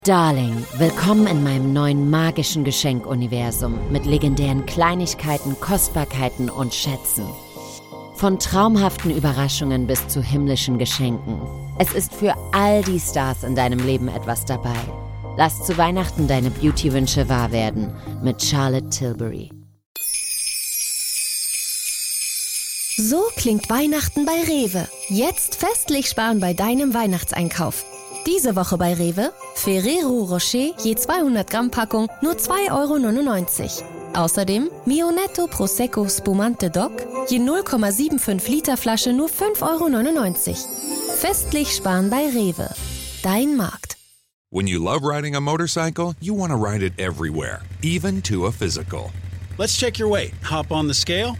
Darling, willkommen in meinem neuen magischen Geschenkuniversum mit legendären Kleinigkeiten, Kostbarkeiten und Schätzen. Von traumhaften Überraschungen bis zu himmlischen Geschenken. Es ist für all die Stars in deinem Leben etwas dabei. Lass zu Weihnachten deine Beauty-Wünsche wahr werden mit Charlotte Tilbury. So klingt Weihnachten bei Rewe. Jetzt festlich sparen bei deinem Weihnachtseinkauf. Diese Woche bei Rewe Ferrero Rocher je 200 Gramm Packung nur 2,99 €. Außerdem Mio-Netto Prosecco Spumante Doc je 0,75 Liter Flasche nur 5,99 €. Festlich sparen bei Rewe. Dein Markt. When you love riding a motorcycle, you want to ride it everywhere, even to a physical. Let's check your weight. Hop on the scale.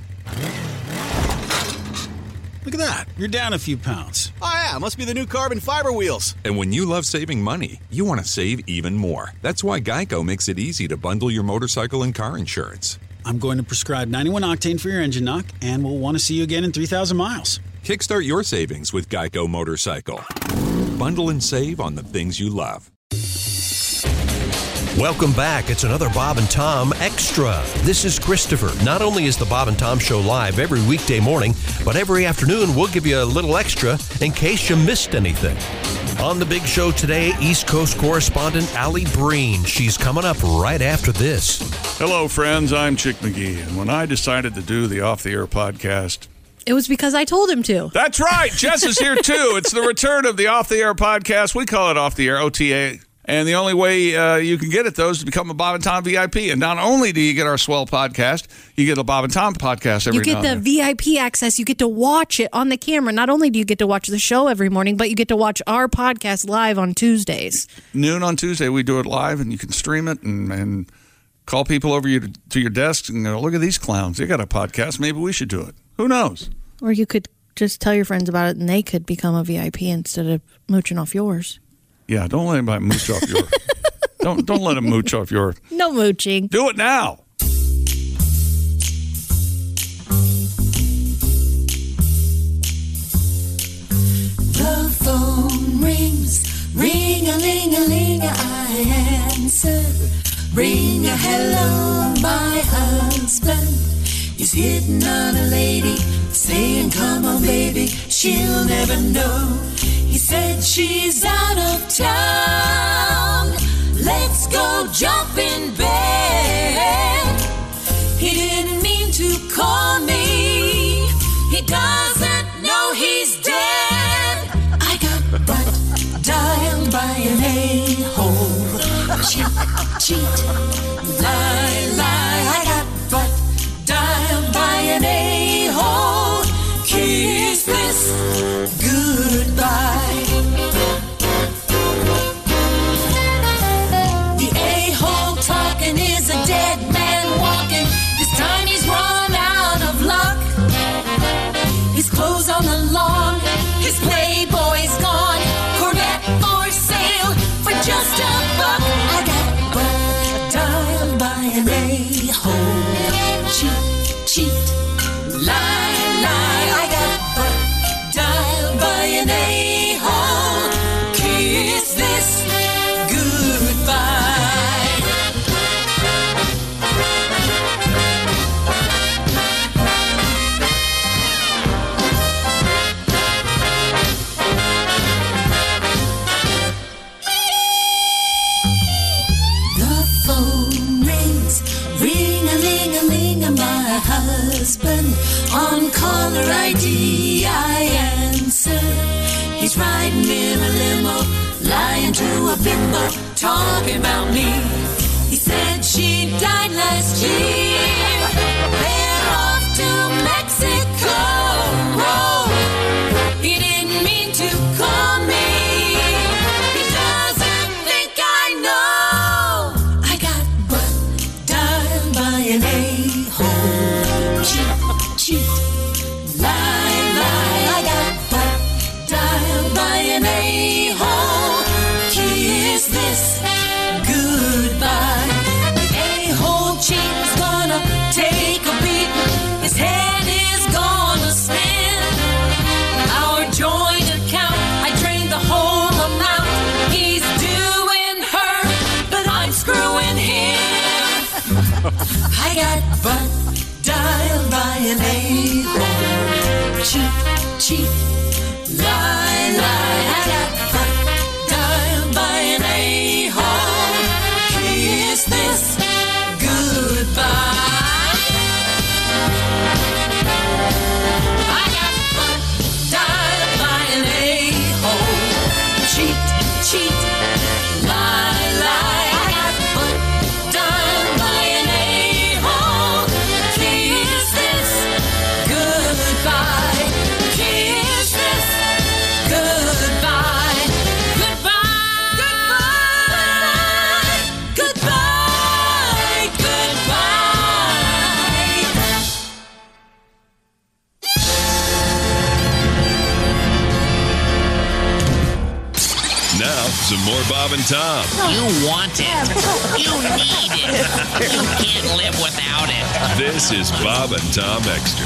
Look at that. You're down a few pounds. Oh, yeah. Must be the new carbon fiber wheels. And when you love saving money, you want to save even more. That's why Geico makes it easy to bundle your motorcycle and car insurance. I'm going to prescribe 91 octane for your engine knock, and we'll want to see you again in 3,000 miles. Kickstart your savings with Geico Motorcycle. Bundle and save on the things you love. Welcome back. It's another Bob and Tom Extra. This is Christopher. Not only is the Bob and Tom Show live every weekday morning, but every afternoon we'll give you a little extra in case you missed anything. On the big show today, East Coast correspondent Allie Breen. She's coming up right after this. Hello, friends. I'm Chick McGee, and when I decided to do the Off the Air podcast, it was because I told him to. That's right. Jess is here, too. It's the return of the Off the Air podcast. We call it Off the Air, OTA. And the only way you can get it, though, is to become a Bob and Tom VIP. And not only do you get our swell podcast, you get a Bob and Tom podcast every now and then. You get the VIP access. You get to watch it on the camera. Not only do you get to watch the show every morning, but you get to watch our podcast live on Tuesdays. Noon on Tuesday, we do it live, and you can stream it and call people over to your desks and go, look at these clowns. They got a podcast. Maybe we should do it. Who knows? Or you could just tell your friends about it, and they could become a VIP instead of mooching off yours. Yeah, don't let anybody mooch off your... don't let them mooch off your... No mooching. Do it now. The phone rings, ring-a-ling-a-ling, I answer. Ring a hello, my husband is hitting on a lady, saying, come on, baby, she'll never know. He said she's out of town. Let's go jump in bed. He didn't mean to call me. He doesn't know he's dead. I got butt dialed by an a-hole. Cheat, lie. I got butt dialed by an a-hole. Kiss this goodbye. The a-hole talking is a dead man walking. This time he's run out of luck. His clothes on the lawn, his Playboy's gone. Corvette for sale for just $1. I got butt dialed by an a-hole. Cheat, lie. I got butt dialed by an a-hole. Kiss this goodbye. The phone rings, ring-a-ling-a-ling, my husband on caller ID, I answer. He's riding in a limo, lying to a bimbo, talking about me. He said she died last year. They're off to Mexico. He didn't mean to call me. He doesn't think I know. I got butt dialed by an a-hole. Cheat, lie. I got butt dialed by an a-hole. Kiss this goodbye. The a-hole cheat's gonna take a beating. His head I got butt dialed by an a-hole. Cheat, lie. I got butt dialed by an a-hole. Kiss this goodbye. I got butt dialed by an a-hole. Cheat, lie. I got butt dialed by an a-hole. Kiss this goodbye. Kiss this goodbye. Now, some more Bob and Tom. You want it. You need it. You can't live without it. This is Bob and Tom Extra.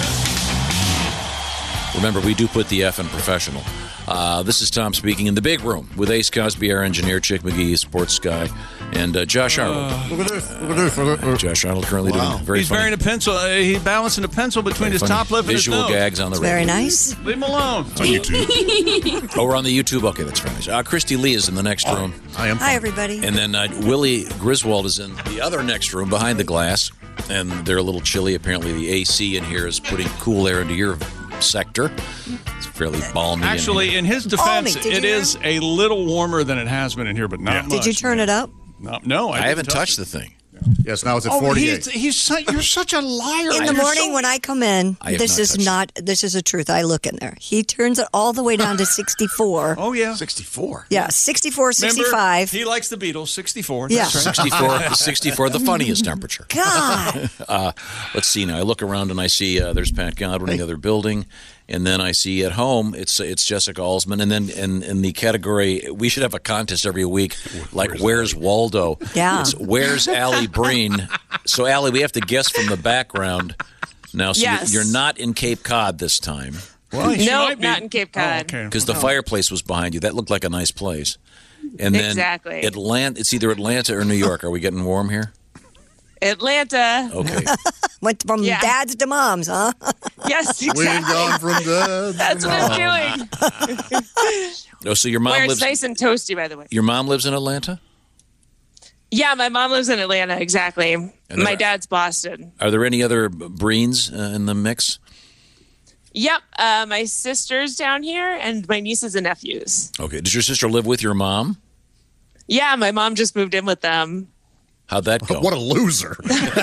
Remember, we do put the F in professional. This is Tom speaking in the big room with Ace Cosby, our engineer, Chick McGee, sports guy, and Josh Arnold. Look at this. Josh Arnold currently doing very He's funny. wearing a pencil. He's balancing a pencil between his top lip and his visual nose. gags on the radio. Very nice. Leave him alone. It's on YouTube. Oh, we're on the YouTube? Okay, that's very nice. Christy Lee is in the next room. I am. Hi, everybody. And then Willie Griswold is in the other next room behind the glass. And they're a little chilly. Apparently, the AC in here is putting cool air into your sector. It's fairly balmy. Actually, in his defense, Did you it hear? is a little warmer than it has been in here, but not much. Did you turn it up? No, I haven't touched the thing. Yes, now it's at Oh, 48. you're such a liar. In the morning when I come in, I have this not is touched not. This is a truth. I look in there. He turns it all the way down to 64. Oh, yeah. 64. Yeah, 64, 65. Remember, he likes the Beatles, 64. Yeah. That's right. 64, the funniest temperature. God. Let's see now. I look around and I see there's Pat Godwin in the other building. And then I see at home, it's Jessica Alsman. And then in the category, we should have a contest every week, like Where's Waldo? Yeah. It's Where's Allie Breen? So, Allie, we have to guess from the background. Now, so Yes. you're not in Cape Cod this time. Well, she No, might be. not in Cape Cod. Oh, okay. Because the fireplace was behind you. That looked like a nice place. And then Exactly. it's either Atlanta or New York. Are we getting warm here? Atlanta. Okay. Went from Yeah. dads to moms, huh? Yes, We ain't exactly. gone from dads. That's what I'm doing. Oh, so your mom Where it's lives. nice and toasty, by the way. Your mom lives in Atlanta. Yeah, my mom lives in Atlanta. Exactly. there- My dad's Boston. Are there any other Breens in the mix? Yep. My sister's down here, and my nieces and nephews. Okay. Does your sister live with your mom? Yeah, my mom just moved in with them. How'd that go? What a loser.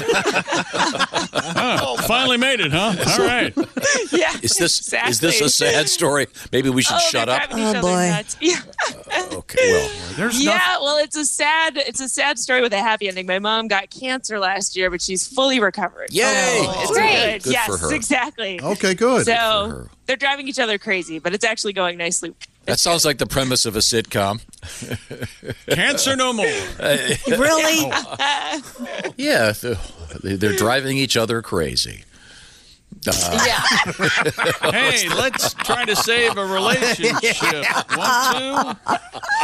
Oh, finally made it, huh? All right. Yeah. Is this exactly. a sad story? Maybe we should Oh, shut they're up. driving each Oh, other boy. nuts. Yeah. Okay. Well, There's Yeah, well, it's a sad story with a happy ending. My mom got cancer last year, but she's fully recovered. Yay! It's Great. good. Good Yes, for her. exactly. Okay, good. for So her. they're driving each other crazy, but it's actually going nicely. That sounds like the premise of a sitcom. cancer no more. Really? Yeah, they're driving each other crazy. Yeah. Hey, let's try to save a relationship. Want to?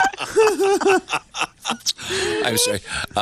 I'm sorry.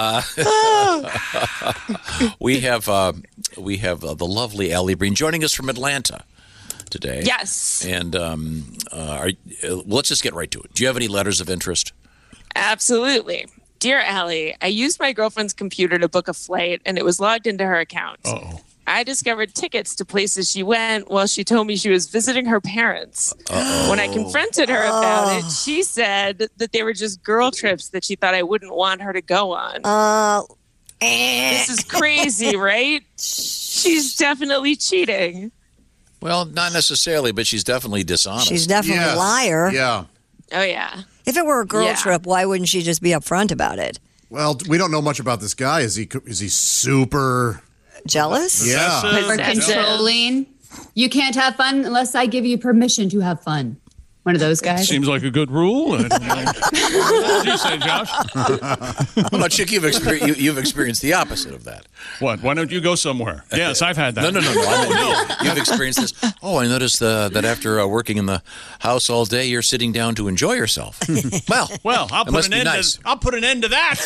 We have the lovely Allie Breen joining us from Atlanta today. Yes. And let's just get right to it. Do you have any letters of interest? Absolutely. Dear Allie, I used my girlfriend's computer to book a flight, and it was logged into her account. Uh-oh. I discovered tickets to places she went while she told me she was visiting her parents. When I confronted her about it, she said that they were just girl trips that she thought I wouldn't want her to go on. This is crazy, right? She's definitely cheating. Well, not necessarily, but she's definitely dishonest. She's definitely a liar. Yeah. Oh, yeah. If it were a girl Yeah. trip, why wouldn't she just be upfront about it? Well, we don't know much about this guy. Is he super Jealous? Yeah. Or controlling. You can't have fun unless I give you permission to have fun. One of those guys. Seems like a good rule. What did you say, Josh? Well, no, Chick, you've experienced the opposite of that. What? Why don't you go somewhere? Yes, I've had that. No. You've experienced this. Oh, I noticed that after working in the house all day, you're sitting down to enjoy yourself. Well, I'll put an end to that.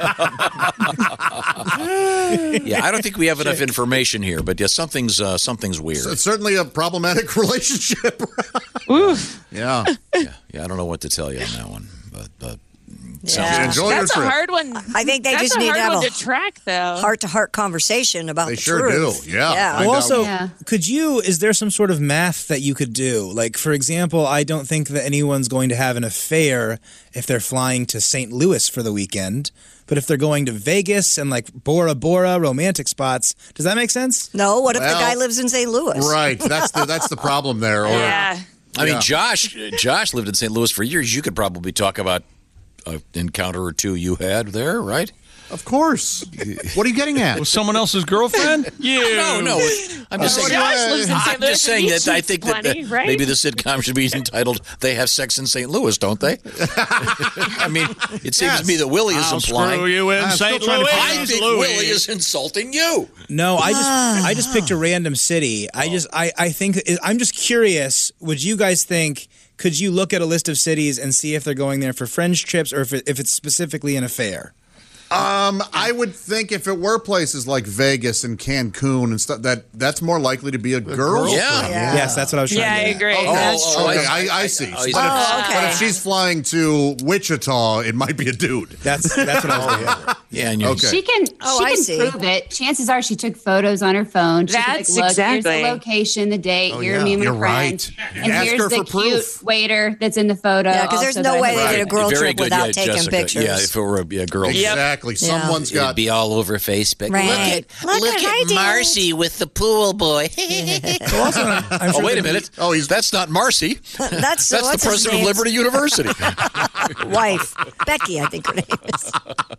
Yeah, I don't think we have enough information here, but yeah, something's weird. It's certainly a problematic relationship. Oof. Yeah. Yeah, I don't know what to tell you on that one, but enjoy your That's trip. a hard one. I think they That's just a need to hard have one a to track, though. heart-to-heart conversation about They the sure truth. do. Yeah. Well, also, is there some sort of math that you could do? Like, for example, I don't think that anyone's going to have an affair if they're flying to St. Louis for the weekend. But if they're going to Vegas and like Bora Bora romantic spots, does that make sense? No, what if the guy lives in St. Louis? Right. That's the problem there. Or, Yeah. I mean, Josh lived in St. Louis for years. You could probably talk about an encounter or two you had there, right? Of course. What are you getting at? Was someone else's girlfriend? No. I'm just saying. Josh lives in St. I'm Louis, just saying and that I think plenty, that right? maybe the sitcom should be entitled "They Have Sex in St. Louis," don't they? I mean, it seems to me that Willie is implying. Screw you in St. Louis. I think Willie is insulting you. No, I just picked a random city. I think I'm just curious. Would you guys think? Could you look at a list of cities and see if they're going there for friends trips or if it's specifically an affair? I would think if it were places like Vegas and Cancun and stuff, that's more likely to be a girl's trip. Yes, that's what I was trying to I get. agree. Okay, I see. But if she's flying to Wichita, it might be a dude. That's what I was thinking. Yeah, and okay. She can I see. prove it. Chances are she took photos on her phone. She That's could, like, look, exactly. here's the location, the date. Oh, Here's yeah. me and my You're friend. right. And Ask here's her the for cute proof. waiter that's in the photo. Yeah, because there's also no way that they did a girl Very trip good, without taking Jessica. pictures. Yeah, if it were a girl trip. Exactly. Someone's It'd got. be all over Facebook. Right. Look at Marcy with the pool boy. I'm Wait a minute. That's not Marcy. That's the what's his president of name? Liberty University. Wife. Becky, I think her name is.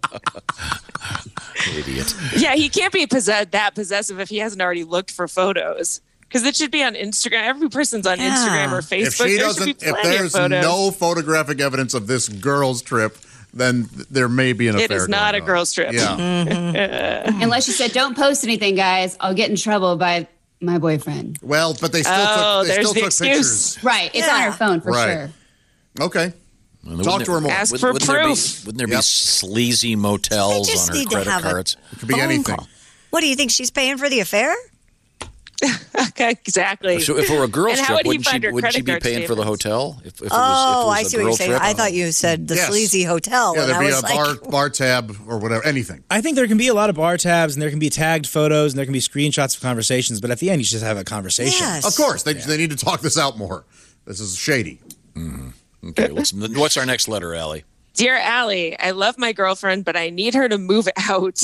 Idiot. Yeah, he can't be that possessive if he hasn't already looked for photos. Because it should be on Instagram. Every person's on Instagram or Facebook. If there's no photographic evidence of this girl's trip, then there may be an affair. It is not a going on. girl's trip. Yeah. Unless you said, don't post anything, guys. I'll get in trouble by my boyfriend. Well, but they still took pictures. Right. It's on her phone for Right. sure. Okay. Talk to her more. Ask for proof. Wouldn't there be sleazy motels They just on her need to credit have cards? It could be phone anything. call. What do you think? She's paying for the affair? Okay, exactly. So if it were a girl's And how trip, would he wouldn't find her wouldn't she be credit paying card for the statements? hotel? If it was I a see what girl you're saying. trip? I thought you said the Yes. sleazy hotel. Yeah, and there'd I be was a like, bar tab or whatever, anything. I think there can be a lot of bar tabs and there can be tagged photos and there can be screenshots of conversations, but at the end you should just have a conversation. Yes. Of course, they need to talk this out more. This is shady. Okay, what's our next letter, Allie? Dear Allie, I love my girlfriend, but I need her to move out.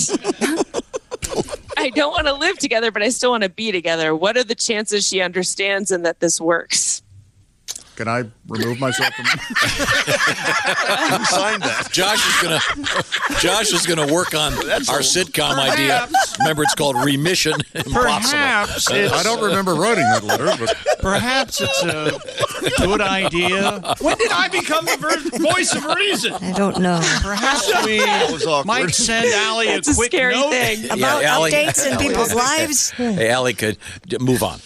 I don't want to live together, but I still want to be together. What are the chances she understands and that this works? Can I remove myself from Sign that. Josh is gonna work on our sitcom idea. Remember, it's called Remission Impossible. Perhaps I don't remember writing that letter, but Perhaps it's a good idea. When did I become the voice of reason? I don't know. Perhaps we might send Allie a That's a quick scary note. thing. About Allie- updates in Allie- people's lives? Hey, Allie could move on.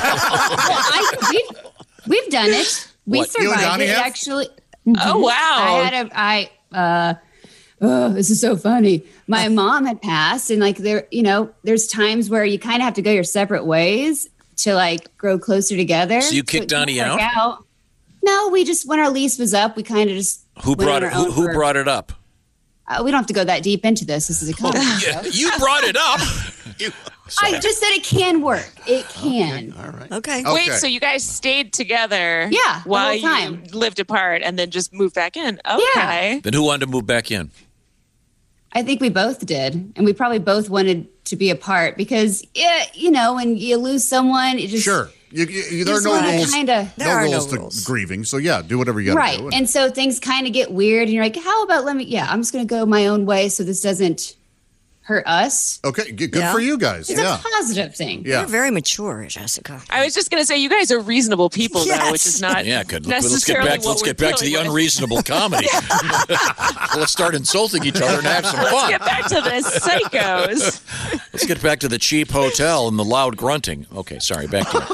We've done it. We What, you and survived Donnie it, have? actually. Oh, wow. This is so funny. My mom had passed, and like there's times where you kind of have to go your separate ways to like grow closer together. So you kicked it can't Donnie work out? No, we just when our lease was up, we kind of just Who went brought on it? our own Who for- brought it up? We don't have to go that deep into this. This is a comedy show. You brought it up. I just said it can work. It can. all right. Okay. Wait, so you guys stayed together Yeah, the while whole time. you lived apart and then just moved back in? Okay. Then who wanted to move back in? I think we both did, and we probably both wanted to be apart because, when you lose someone, it just Sure. There are just no wanna rules. kinda- There are no rules to rules. grieving. So yeah, do whatever you got to right. do. And so things kind of get weird, and you're like, how about I'm just going to go my own way so this doesn't hurt us. Okay, good Yeah. for you guys. It's Yeah. a positive thing. Yeah. You're very mature, Jessica. I was just going to say, you guys are reasonable people, though, which is not Yeah, good. necessarily Let's get back to the dealing with. unreasonable comedy. Let's start insulting each other and have some Let's fun. get back to the psychos. Let's get back to the cheap hotel and the loud grunting. Okay, sorry, back to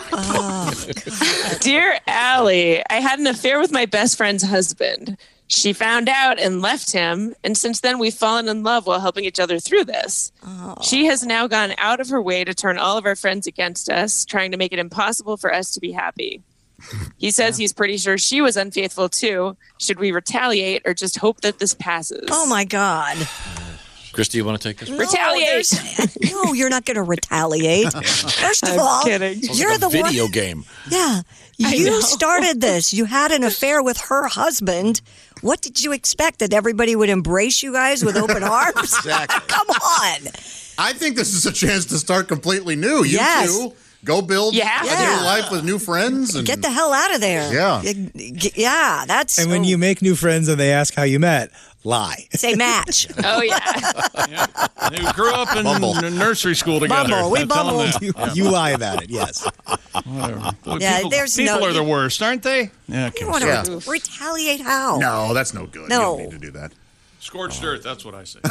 it. Dear Allie, I had an affair with my best friend's husband. She found out and left him, and since then we've fallen in love while helping each other through this. She has now gone out of her way to turn all of our friends against us, trying to make it impossible for us to be happy. He says he's pretty sure she was unfaithful too. Should we retaliate or just hope that this passes? Oh, my God. Christy, you want to take this? Retaliate. No, you're not going to retaliate. First of I'm all, kidding. you're the video one. game. Yeah. I know. You started this. You had an affair with her husband. What did you expect? That everybody would embrace you guys with open arms? Exactly. Come on. I think this is a chance to start completely new. You Yes. two, go build Yeah. a Yeah. new life with new friends. And Get the hell out of there. Yeah. Yeah, that's. And when you make new friends and they ask how you met, lie. say match. Oh, yeah. They grew up in Bumble. nursery school together. Bumble. We Tell 'em bumbled. that. You lie about it, yes. Whatever. Boy, Yeah, people, there's people no- are the worst, aren't they? Yeah, okay. You want Yeah. to retaliate how? No, that's no good. No. You don't need to do that. Scorched earth, that's what I say.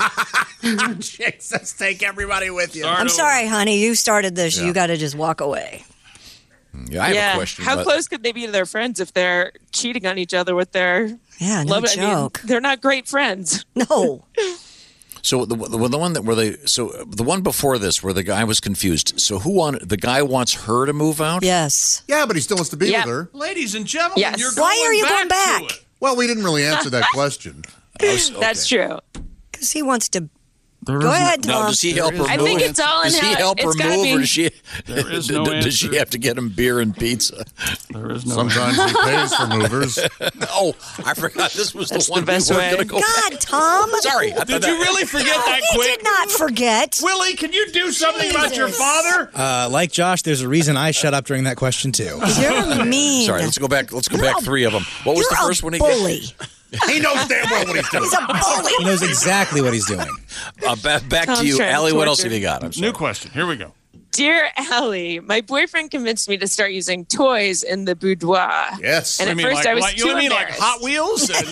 Jesus, take everybody with you. I'm sorry, honey. You started this. Yeah. You got to just walk away. Yeah, I have a question. How but- close could they be to their friends if they're cheating on each other with their Yeah, no love? I mean, joke. they're not great friends. No. So the one that where they the one before this where the guy was confused. So the guy wants her to move out? Yes. Yeah, but he still wants to be Yeah. with her. Ladies and gentlemen, Yes. you're Why are you going to back? it. Well, we didn't really answer that question. That's true. Because he wants to. Go ahead, Tom. Now, does he help her move? I think it's all in Does he how- help her it's gotta move, be- or does she? There is no does she answer. have to get him beer and pizza? There is no Sometimes he pays for movers. Oh, I forgot this was That's the one the best we weren't way. going to go. God, Tom. Sorry, Did you really forget that He quick? did not forget. Willie, can you do something about your Jesus. father? Like Josh, there's a reason I shut up during that question, too. You're mean. Sorry, let's go back. Let's go back 3 of them. What was You're the first a one? bully. He knows damn well what he's doing. He's a bully. He knows exactly what he's doing. Back to Tom's you, trying to Allie. What else torture. have you got? I'm sorry. New question. Here we go. Dear Allie, my boyfriend convinced me to start using toys in the boudoir. Yes. And I at mean, first like, I was like, too you mean like embarrassed. Hot Wheels? And,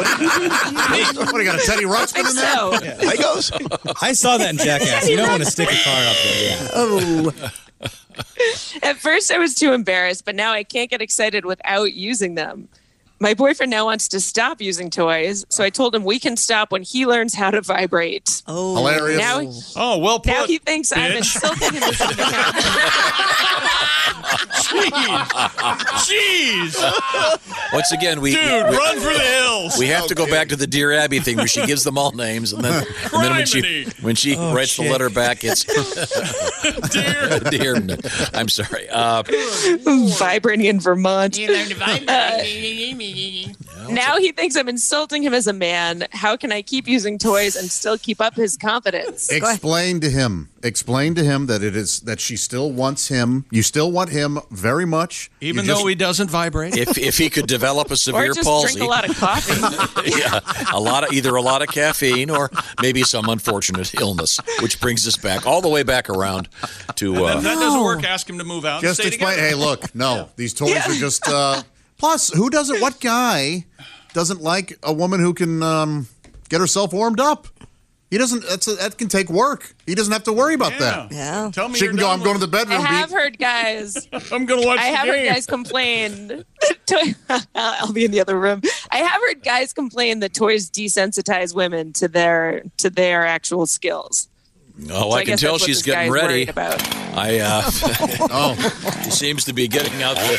What, do you got a Teddy Ruxpin in there? So, Legos? I saw that in Jackass. You don't want to stick a car up there. Yeah. Oh. at first I was too embarrassed, but now I can't get excited without using them. My boyfriend now wants to stop using toys, so I told him we can stop when he learns how to vibrate. Oh. Hilarious. Now, oh, well put. now he thinks I'm bitch. insulting him as a Jeez. Once again, Dude, run for the hills. We have to go back to the Dear Abby thing where she gives them all names, and then when she writes the letter back, it's dear. I'm sorry. Vibrating in Vermont. You learn to vibrate. Now he thinks I'm insulting him as a man. How can I keep using toys and still keep up his confidence? Explain to him that it is that she still wants him. You still want him very much, Even though he doesn't vibrate. If he could develop a severe or just palsy, drink a lot of coffee. yeah, either a lot of caffeine or maybe some unfortunate illness, which brings us back all the way back around to. If that doesn't work, ask him to move out. Just and stay explain. together. Hey, look, no, these toys are just. Plus, who doesn't? What guy doesn't like a woman who can get herself warmed up? He doesn't. That can take work. He doesn't have to worry about that. Yeah. Tell me She you're can go. done I'm going to with- the bedroom. I have heard guys. I'm going to watch I the have heard game. guys complain. I'll be in the other room. I have heard guys complain that toys desensitize women to their actual skills. Oh, So I can guess tell that's what she's this guy getting is ready. worried about. She seems to be getting out the.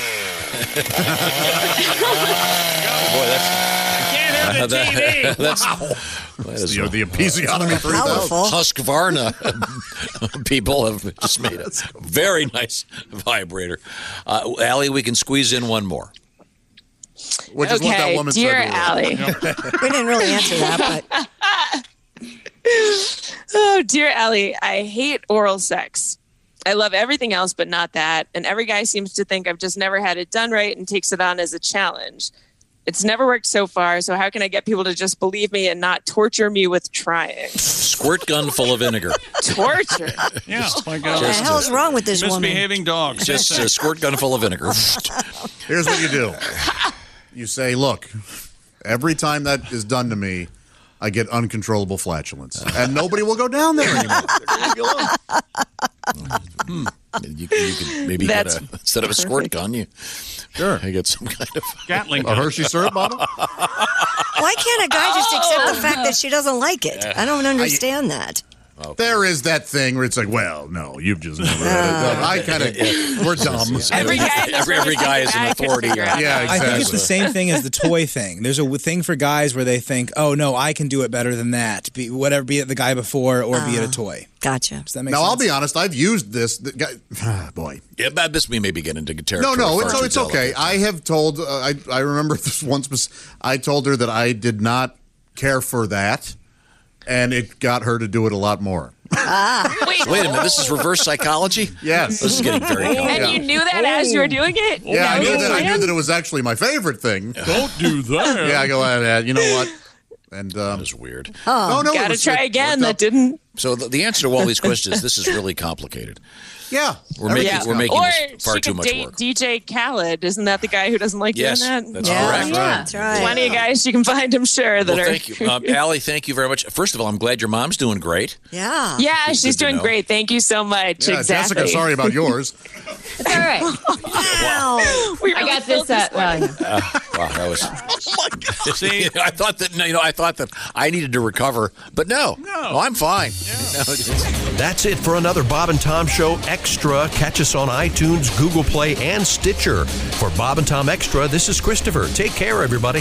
Boy, Can't have the TV. that is the episiotomy 3000. Husqvarna people have just made a very nice vibrator. Allie, we can squeeze in one more. Which is what that Okay, woman dear said. Allie. We didn't really answer that, but Oh, dear Allie, I hate oral sex. I love everything else, but not that. And every guy seems to think I've just never had it done right and takes it on as a challenge. It's never worked so far, so how can I get people to just believe me and not torture me with trying? Squirt gun full of vinegar. Torture? Yeah, my God. What the hell's wrong with this woman? Misbehaving dogs. Just a squirt gun full of vinegar. Here's what you do. You say, look, every time that is done to me, I get uncontrollable flatulence. And nobody will go down there anymore. You could maybe get instead of a squirt gun, you get some kind of Gatling a Hershey syrup bottle. Why can't a guy just accept the fact that she doesn't like it? I don't understand that. There is that thing where it's like, well, no, you've just never had it. I kind of, we're dumb. Every guy is an authority. Yeah, exactly. I think it's the same thing as the toy thing. There's a thing for guys where they think, oh, no, I can do it better than that. Be it the guy before or be it a toy. Gotcha. Does that make now, sense? I'll be honest. I've used this. Boy. Yeah, but this we may be getting into territory. No, it's okay. I have told, I remember this once, I told her that I did not care for that. And it got her to do it a lot more. Wait a minute, this is reverse psychology? Yes. This is getting very complicated. And you knew that as you were doing it? Yeah, I knew that it was actually my favorite thing. Don't do that. Yeah, I go, you know what? And that was weird. No, gotta try again. That didn't. So the answer to all these questions is this is really complicated. Yeah. We're making this far too much work. DJ Khaled. Isn't that the guy who doesn't like doing that? That's correct. That's right. Plenty of guys you can find, I'm sure, that are. Thank you. Allie, thank you very much. First of all, I'm glad your mom's doing great. Yeah. Yeah, she's doing great. Thank you so much. Yeah, exactly. Jessica, sorry about yours. It's all right. Wow. I got this. Wow, that was. Oh my God. See, I thought that I needed to recover, but no, I'm fine. Yeah. That's it for another Bob and Tom Show Extra. Catch us on iTunes, Google Play, and Stitcher. For Bob and Tom Extra, this is Christopher. Take care, everybody.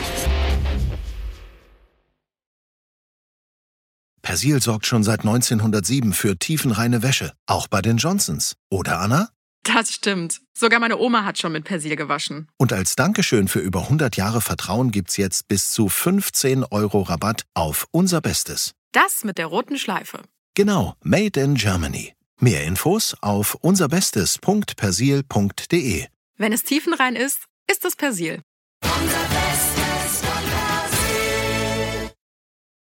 Persil sorgt schon seit 1907 für tiefenreine Wäsche, auch bei den Johnsons. Oder, Anna? Das stimmt. Sogar meine Oma hat schon mit Persil gewaschen. Und als Dankeschön für über 100 Jahre Vertrauen gibt's jetzt bis zu 15 € Rabatt auf unser Bestes. Das mit der roten Schleife. Genau, Made in Germany. Mehr Infos auf unserbestes.persil.de. Wenn es tiefenrein ist, ist es Persil. Unser